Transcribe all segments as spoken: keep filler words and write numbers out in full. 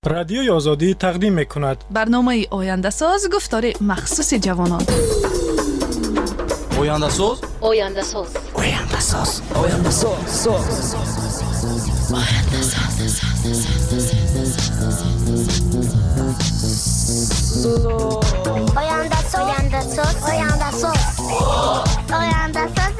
رادیوی آزادی تقدیم می‌کند برنامه آینده‌ساز گفتار مخصوص جوانان. آینده‌ساز آینده‌ساز آینده‌ساز آینده‌ساز آینده‌ساز آینده‌ساز آینده‌ساز آینده‌ساز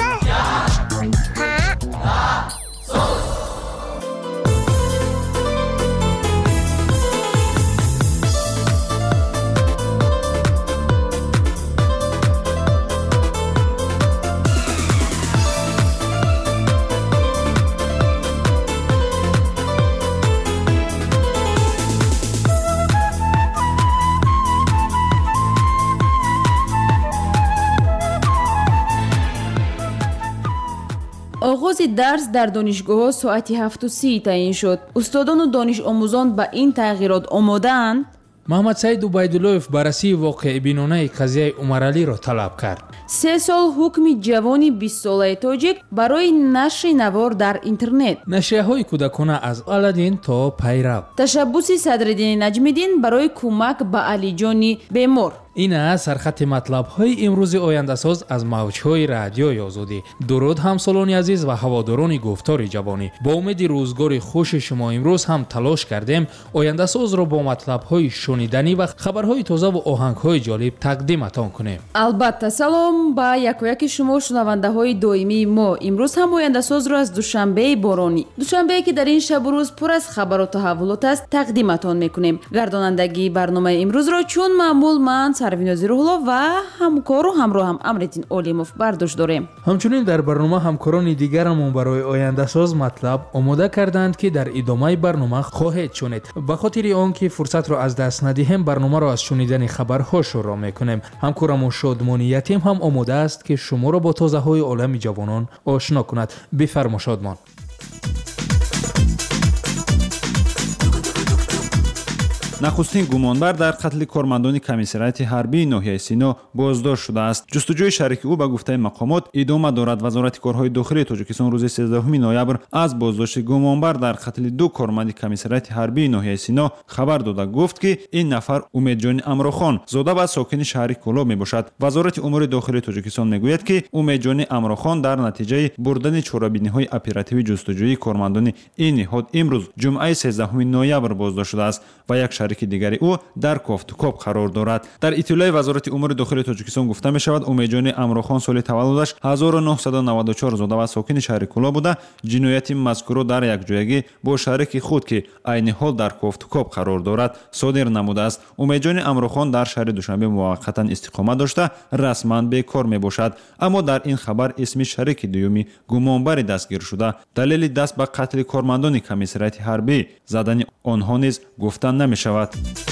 آغاز درس در دانشگاه‌ها ساعت هفت و سی تعیین شد. استادان و دانش آموزان به این تغییرات آماده‌اند؟ محمد سعید عبیدالله‌اف بررسی واقع بینانه قضیه عمرعلی را طلب کرد. سه سال حکم جوانی بیست ساله تاجیک برای نشر نوار در اینترنت. نشریه‌های کودکانه از الدین تا پیرو. تشبوس صدرالدین نجمی‌دین برای کمک به علی جانی بیمار. این است سرخط مطلب‌های امروز آینده‌ساز از موج‌های رادیوی آزادی. درود همسالان عزیز و هواداران گفتار جوانی. با امید روزگار خوش شما امروز هم تلاش کردیم آینده‌ساز را با مطلب‌های شنیدنی و خبرهای تازه و آهنگ‌های جالب تقدیمتان کنیم. البته سلام با یک و یک شما شنونده‌های دائمی ما. امروز هم آینده‌ساز را از دوشنبه بارانی، دوشنبه که در این شب و روز پر از خبر و تحولات است، تقدیمتان می‌کنیم. گردانندگی برنامه امروز را چون معمول من سرویناز روح‌الله و همکار و همراه هم امرتین اولیموف برداشت داریم. همچنین در برنامه همکاران دیگرمون برای آینده‌ساز مطلب آماده کردند که در ادامه برنامه خواهید شنید. به خاطر آنکه فرصت را از دست ندهیم برنامه را از شنیدن خبرها شروع می‌کنیم. همکارم شادمان یتیم هم آماده است که شما را با تازه‌های عالم جوانان آشنا کند. بفرما شادمان. نخستین گمانبر در قتل کارمندان کمیسریت حربی ناحیه سینا بازداشت شده است. جستجوی شریک او به گفته مقامات ادامه دارد. وزارت کارهای داخلی تاجیکستان روز سیزدهم نوامبر از بازداشت گمانبر در قتل دو کارمند کمیسریت حربی ناحیه سینا خبر داده گفت که این نفر امیدجان امروخان زاده و ساکن شهر کلاب میباشد. وزارت امور داخلی تاجیکستان میگوید که امیدجان امروخان در نتیجه بردن چاره‌بینی‌های اپراتیو جستجویی کارمندان این نهاد امروز جمعه سیزدهم نوامبر بازداشت شده است و یک که دیگری او در کافتوکاب قرار دارد. در اطلاع وزارت امور داخلی تاجیکستان گفته می شود امیدجان امروخان سال تولدش هزار و نهصد و نود و چهار زاده و ساکن شهر کلاب بوده. جنایت مذکور در یک جایگی با شریک خود که عین حال در کافتوکاب قرار دارد صادر نموده است. امیدجان امروخان در شهر دوشنبه موقتا استقامت داشته رسما بیکار می باشد، اما در این خبر اسم شریک دومی گمانبر دستگیر شده. دلیل دست به قتل کارمندان کمیسریت حربی زدن آنها نیز گفته نمی شود.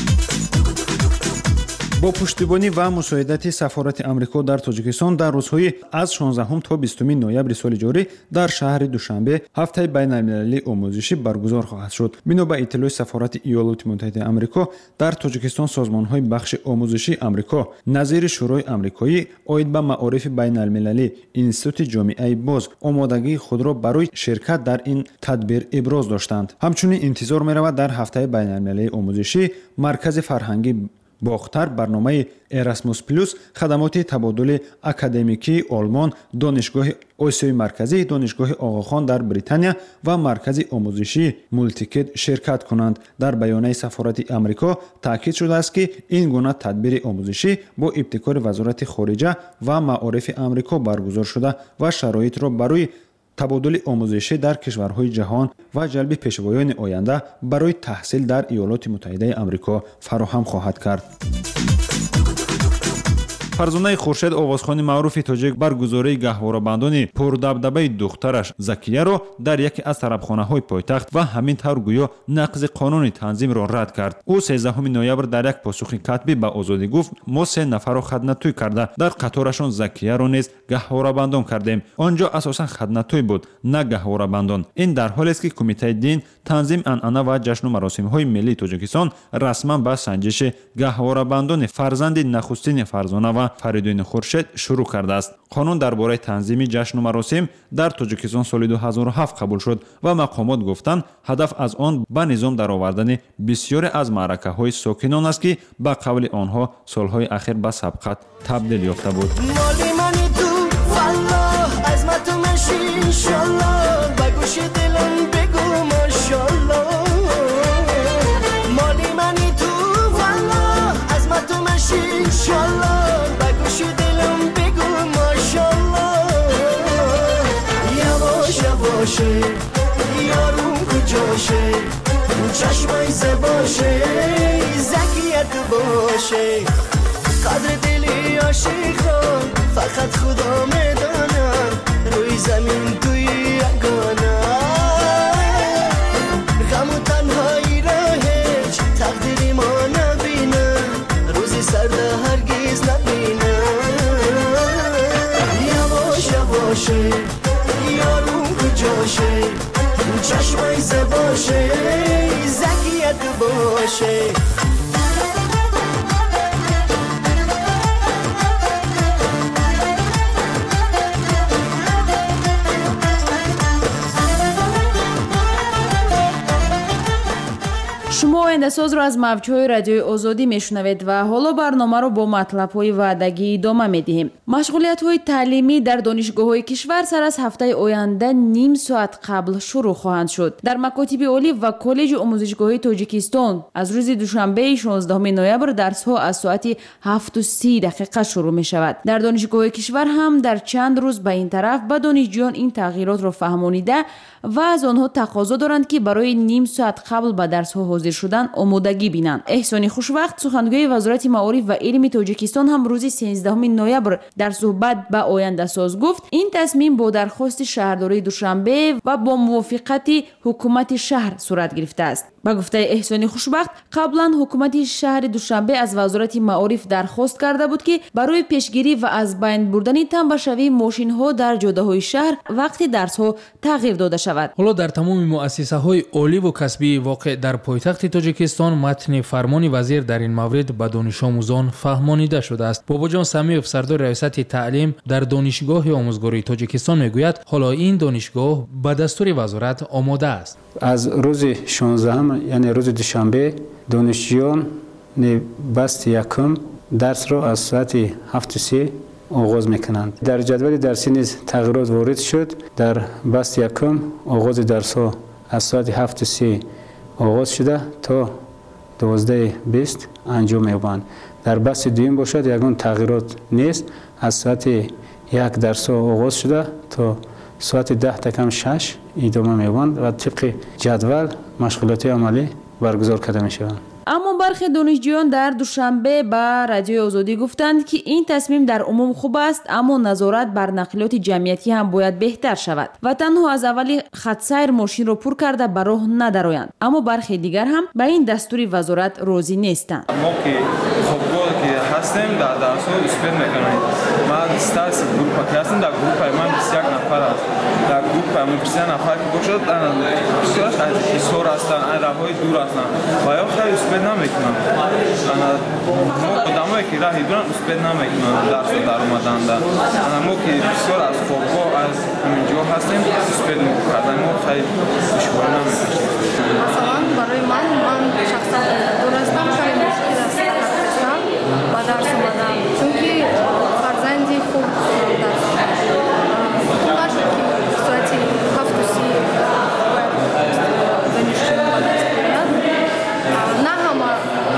با پشتیبانی و مساعدت سفارت امریکا در تاجیکستان در روزهای از شانزدهم تا بیستم نوامبر سال جاری در شهر دوشنبه هفته بین المللی آموزشی برگزار خواهد شد. بنا به اطلاع سفارت ایالات متحده آمریکا در تاجیکستان سازمان‌های بخش آموزشی آمریکا نظیر شورای آمریکایی عاید به معارف بین المللی اینستیتوت جامعه باز آمادگی خود را برای شرکت در این تدبیر ابراز داشتند. همچنین انتظار می‌رود در هفته بین المللی آموزشی مرکز فرهنگی باختر برنامه اراسموس پلوس خدمات تبادل اکادمیکی آلمان، دانشگاه آسیای مرکزی، دانشگاه آقاخان در بریتانیا و مرکز آموزشی مولتیکت شرکت کنند. در بیانیه سفارت آمریکا تاکید شده است که این گونه تدبیر آموزشی با ابتکار وزارت خارجه و معارف آمریکا برگزار شده و شرایط را برای تبادل آموزشی در کشورهای جهان و جلب پیشوایان آینده برای تحصیل در ایالات متحده آمریکا فراهم خواهد کرد. فرزانه خورشید آوازخوان معروف تاجیک برگزاری گهواره‌بندان پردبدبه دخترش زکیه را در یکی از طربخانه‌های پایتخت و همین طور گویا نقض قانون تنظیم را رد کرد. او سیزدهم نوامبر در یک پاسخ کتبی به آزادی گفت ما سه نفر را خدمتوی کرده در قطارشان زکیه را نیز گهواره‌بندان کردیم. آنجا اساساً خدمتوی بود نه گهواره‌بندان. این در حالی است که کمیته دین تنظیم عنعنه و جشن و مراسم‌های ملی تاجیکستان رسما به سنجش گهواره‌بندان فرزند نخستین فرزانه و ва Фаридуин Хуршед шурӯъ кардааст. қонун дар бораи танзими ҷашну маросим дар Тоҷикистон соли ду ҳазору ҳафт қабул шуд ва мақомот гуфтанд ҳадаф аз он ба низом даровардани бисёре аз маъракаҳои сокинон аст ки ба қавли онҳо солҳои ахир ба сабқат табдил ёфта буд. یارون کجاشه چشمای زباشه زکیت باشه قدر دلی عاشق را فقط خدا میدانه روی زمین توی یگانه غم و تنهایی را هیچ تقدیری ما نبینه روزی سرده هرگز نبینه یواش یواشه یارون کجاشه چشمای زباشه زکیت باشه шумо ояндасозро аз мавҷҳои радиои озодӣ мешунавед ва ҳоло барномаро бо матлабҳои ваъдагӣ идома медиҳем. Машғулиятҳои таълимӣ дар донишгоҳҳои кишвар сар аз ҳафтаи оянда ним соат қабл шурӯъ хоҳанд шуд. Дар макотиби олӣ ва коллеҷи омӯзишгоҳии Тоҷикистон аз рӯзи душанбеи шонздаҳуми ноябр дарсҳо аз соати ҳафту сӣ дақиқа шурӯъ мешавад. Дар донишгоҳҳои кишвар ҳам дар чанд рӯз ба ин тараф ба донишҷӯён ин тағйиротро фаҳмонида ва аз онҳо тақозо доранд ки барои ним соат қабл ба дарсҳо ҳозир шудан омодагӣ бинанд. Эҳсони Хушвақт, сухангӯи Вазорати Маориф ва илми Тоҷикистон ҳам рӯзи сенздаҳуми ноябр дар суҳбат ба Ояндасоз гуфт, ин тасмим бо дархости шаҳрдории Душанбе ва бо мувофиқати ҳукумати шаҳр сурат гирифтааст. Ба гуфтаи Эҳсони Хушбахт, қаблан ҳукумати шаҳри Душанбе аз Вазорати Маориф дархост карда буд ки барои пешгирӣ ва аз байн бурдани танбашавии мошинҳо дар ҷодаҳои шаҳр вақти дарсҳо тағйир дода шавад. ҳоло дар тамоми муассисаҳои оливу касбии воқеъ дар пойтахти Тоҷикистон матни фармони вазир дар ин маврид ба донишомӯзон фаҳмонида шудааст. Бобоҷон Самиев, сардори раёсати таълим дар донишгоҳи омӯзгории Тоҷикистон мегӯяд, ҳоло ин донишгоҳ ба дастури вазорат омода аст. аз рӯзи шонздаҳум яъне рӯзи душанбе донишҷӯён басти якум дарсро аз соати ҳафту сӣ оғоз мекунанд. дар ҷадвали дарсӣ низ тағйирот ворид шуд. дар басти якум оғози дарсҳо аз соати ҳафту сӣ оғоз шуда то дувоздаҳи бист анҷом меёбанд. дар басти дуюм бошад ягон тағйирот нест. аз соати як дарсҳо оғоз шуда то соати даҳ такам шаш идома меёбанд ва тибқи ҷадвал машғулиятҳои амалӣ баргузор карда мешаванд. аммо бархе донишҷӯён дар Душанбе ба Радиои Озодӣ гуфтанд ки ин тасмим дар умум хуб аст, аммо назорат бар нақлиёти ҷамъиятӣ ҳам бояд беҳтар шавад ва танҳо аз аввали хатсайр мошинро пур карда ба роҳ надароянд. Аммо бархе дигар ҳам ба ин дастури вазорат розӣ нестанд. هستیم در درس ها اسپید میکنیم. ما استاس گروپ که هستیم در گروپ من بیست و یک نفر است. در گروپ من بیست و یک نفر که باشد بسیارش از ایسور هستن، از راههای دور هستن و یا خیلی اسپید نمیکنم. ما آدمایی که راهی دورن اسپید نمیکنم درس در اومدن در. ما که بسیار از خوابگاه از همینجا هستیم اسپید میکنیم. ما خیلی مشکل نمیکنیم. مثلا برای من من شخصا درستم خیلی مشکل است. با درس اومدم چون که فرزندی خوب درس خوب شد که ساعتی هفت و سی دانشجو با درس بیاید نه همه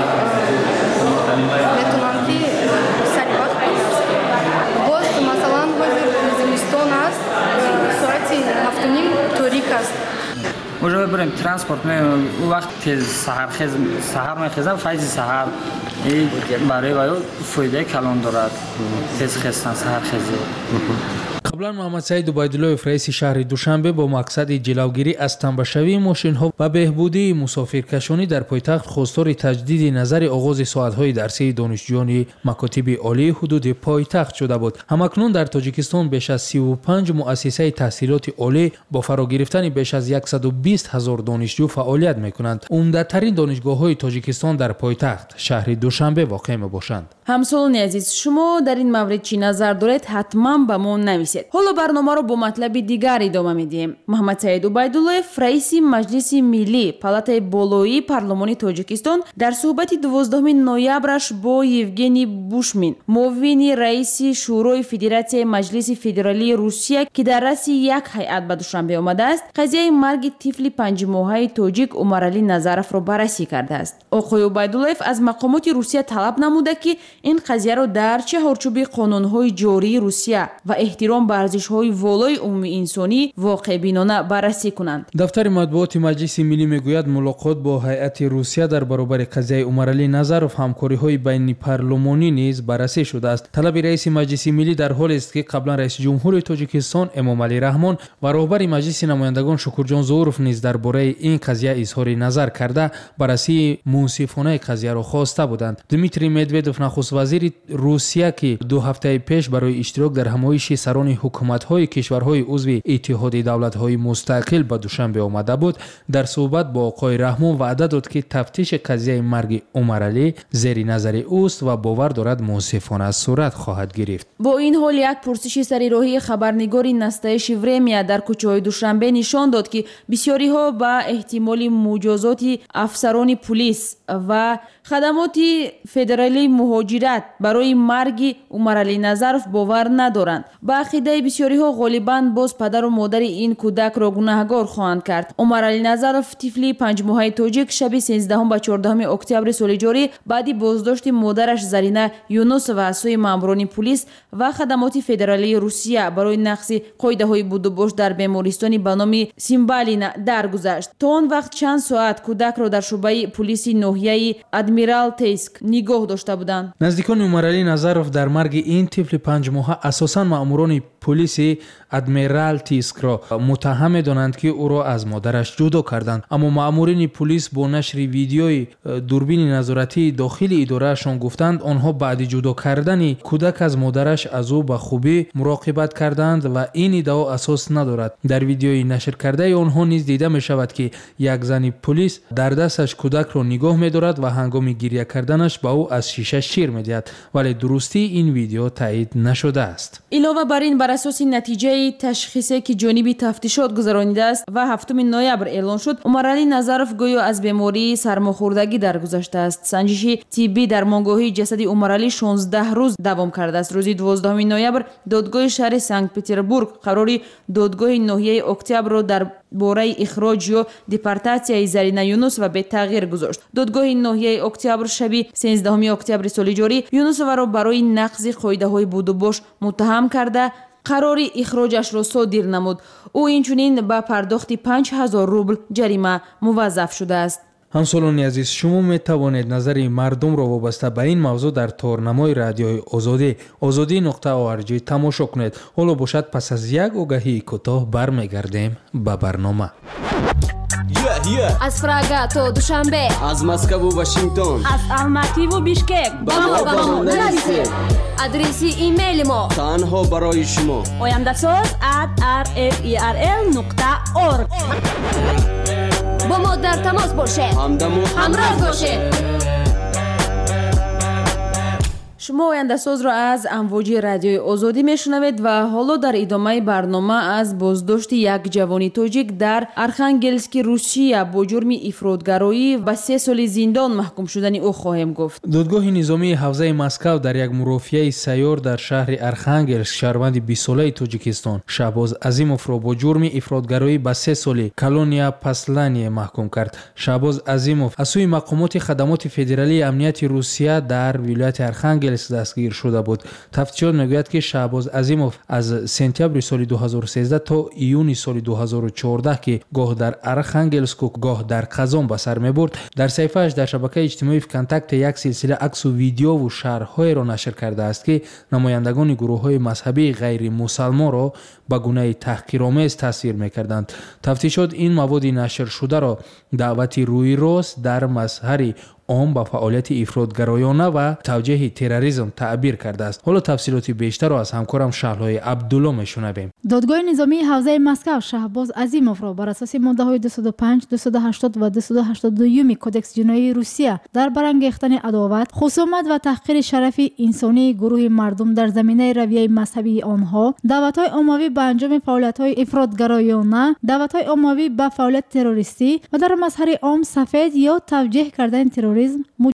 میتونن که سری وقت با درس بیاید باز مثلا حاضر زمستان است ساعتی هفت و نیم تاریک است уже بریم ترانسپورت می وقت تیز سحر خیز سحر میخیزم فایز سحر ای برای وایو فایده کلان دارد تیز خیستن سحر خیزی қаблан Муҳаммад Саид Убайдуллоев раиси шаҳри Душанбе бо мақсади ҷилавгирӣ аз танбашавии мошинҳо ва беҳбудии мусофиркашонӣ дар пойтахт хостори таҷдиди назари оғози соатҳои дарсии донишҷӯёни макотиби олии ҳудуди пойтахт шуда буд. Ҳамакнун дар Тоҷикистон беш аз сиву панҷ муассисаи таҳсилоти олӣ бо фарогирифтани беш аз яксаду бист ҳазор донишҷӯ фаъолият мекунанд. Умдатарин донишгоҳҳои Тоҷикистон дар пойтахт шаҳри Душанбе воқеъ мебошанд. ҳамсолони азиз, шумо дар ин маврид чӣ назар доред? ҳатман ба мо нависед. ҳоло барномаро бо матлаби дигар идома медиҳем. муҳаммад Саид Убайдуллоев, раиси Маҷлиси Миллӣ, палатаи болоии парлумони Тоҷикистон, дар суҳбати дувоздахуми ноябраш бо Евгений Бушмин, муовини раиси Шӯрои Федератсияи Маҷлиси Федералии Русия, ки дар раъси як ҳайат ба Душанбе омадааст, қазияи марги тифли панҷмоҳаи тоҷик Умаралӣ Назаровро баррасӣ кардааст. оқои Убайдуллоев аз мақомоти Русия талаб намуда, ки ин қазияро дар чаҳорчӯби қонунҳои ҷории Русия ва эҳтиром ба арзишҳои волои умумии инсонӣ воқеъбинона баррасӣ кунанд. дафтари матбуоти Маҷлиси Миллӣ мегӯяд, мулоқот бо ҳайати Русия дар баробари қазияи Умаралӣ Назаров ҳамкориҳои байнипарлумонӣ низ баррасӣ шудааст. талаби раиси Маҷлиси Миллӣ дар ҳолест, ки қаблан раиси ҷумҳури Тоҷикистон Эмомалӣ Раҳмон ва роҳбари Маҷлиси намояндагон Шукурҷон Зууров низ дар бораи ин қазия изҳори назар карда, баррасии мунсифонаи қазияро хоста буданд. Дмитрий Медведев, нахуст вазири Русия, ки ду ҳафтаи пеш барои иштирок дар ҳамоиши сарони ҳукуматҳои кишварҳои узви иттиҳоди давлатҳои мустақил ба Душанбе омада буд, дар суҳбат бо оқои Раҳмон ваъда дод, ки тафтиши қазияи марги Умаралӣ зери назари ӯст ва бовар дорад мунсифона сурат хоҳад гирифт. бо ин ҳол як пурсиши сарироҳии хабарнигори Настаиши Время дар кӯчаҳои Душанбе нишон дод, ки бисёриҳо ба эҳтимоли муҷозоти афсарони пулис ва хадамоти федералии муҳоҷират барои марги Умаралӣ Назаров бовар надоранд. ба ақидаи бисёриҳо ғолибан боз падару модари ин кӯдакро гунаҳгор хоҳанд кард. Умаралӣ Назаров, тифли панҷмоҳаи тоҷик, шаби сенздаҳум ба чордаҳуми октябри соли ҷорӣ баъди боздошти модараш Зарина Юнусова аз сӯи маъмурони пулис ва хадамоти федералии Русия барои нақси қоидаҳои будубош дар бемористони ба номи Симбалина даргузашт. то он вақт чанд соат кӯдакро дар шӯъбаи пулиси ноҳияи Адмиралтейск нигоҳ дошта буданд. наздикони Умаралӣ Назаров дар марги ин тифли панҷмоҳа асосан маъмурони пулиси Адмиралтейскро муттаҳам медонанд, ки ӯро аз модараш ҷудо карданд. аммо маъмурини пулис бо нашри видеои дурбини назоратии дохили идораашон гуфтанд, онҳо баъди ҷудо кардани кӯдак аз модараш аз ӯ ба хубӣ муроқибат карданд ва ин иддао асос надорад. дар видеои нашркардаи онҳо низ дида мешавад, ки як зани пулис дар дасташ кӯдакро нигоҳ медорад ва ҳангоми гирья карданаш ба ӯ аз шиша шир медиҳад, вале дурустии ин видео таъид нашудааст. илова бар ин, бар асоси натиҷаи ташхисе, ки ҷониби тафтишот гузаронидааст ва ҳафтуми ноябр эълон шуд, Умаралӣ Назаров гӯё аз бемории сармохӯрдагӣ даргузаштааст. санҷиши тиббӣ дар монгоҳии ҷасади Умаралӣ шонздаҳ рӯз давом кардааст. рӯзи дувоздаҳуми ноябр додгоҳи шаҳри Санкт-Петербург қарори додгоҳи ноҳияи Октябрро дар бораи ихроҷ ё депортатсияи Зарина Юнусова бетағйир гузошт. додгоҳи ноҳияи Октябр шаби сенздаҳуми октябри соли ҷорӣ Юнусоваро барои нақзи қоидаҳои будубош муттаҳам карда, қарори ихроҷашро содир намуд. ӯ инчунин ба пардохти панҷ ҳазор рубл ҷарима муваззаф шудааст. ҳамсолони азиз, шумо метавонед назари мардумро вобаста ба ин мавзӯъ дар торнамои радиои озодӣ озодӣ нуқта орг тамошо кунед. ҳоло бошад, пас аз як огаҳии кӯтоҳ бармегардем ба барнома. Yeah, yeah. Аз Прага то Душанбе, аз Москву Вашингтон, аз Алмативу Бишкек ба мо ба мо нависед. Адреси имейли мо танҳо барои шумо oyandasоз at r f e r l нуқта org. бо мо дар тамос бошед, ҳамдамо ҳамроз бошед. шумо ояндасозро аз амвоҷи радиои озодӣ мешунавед ва ҳоло дар идомаи барнома аз боздошти як ҷавони тоҷик дар Архангельски, Русия бо ҷурми ифродгароӣ ба се соли зиндон маҳкум шудани ӯ хоҳем гуфт. додгоҳи низомии ҳавзаи Москав дар як мурофиаи сайёр дар шаҳри Архангельск шаҳрванди бистсолаи Тоҷикистон Шаҳбоз Азимовро бо ҷурми ифродгароӣ ба се соли колония послание маҳкум кард. Шаҳбоз Азимов аз сӯи мақомоти хадамоти федералии амнияти Русия дар вилояти Архангельск дастгир шуда буд. тафтишот мегӯяд, ки Шаҳбоз Азимов аз сентябри соли ду ҳазору сенздаҳ то июни соли ду ҳазору чордаҳ, ки гоҳ дар Архангельску гоҳ дар Қазон ба сар мебурд, дар саҳифааш дар шабакаи иҷтимоии ВКонтакте як силсила аксу видеову шарҳҳоеро нашр кардааст, ки намояндагони гурӯҳҳои мазҳабии ғайримусалмонро ба гунаи таҳқиромез тасвир мекарданд. тафтишот ин маводи нашршударо даъвати рӯйрост дар мазҳари آن با فعالیت افراطگرایانه و توجیه تروریسم تعبیر کرده است. حالا تفصیلات بیشتر را از همکارم شهلای عبدالله میشنویم. دادگاه نظامی حوزه مسکو شهباز عظیموف را بر اساس ماده‌های دویست و پنج، دویست و هشتاد و دویست و هشتاد و دو کدکس جنایی روسیه در برانگیختن عداوت، خصومت و تحقیر شرف انسانی گروه مردم در زمینه رویه مذهبی آنها، دعوت‌های عمومی به انجام فعالیت‌های افراطگرایانه، دعوت‌های عمومی به فعالیت تروریستی و در مظهر عام سفید یا توجیه کردن تروریسم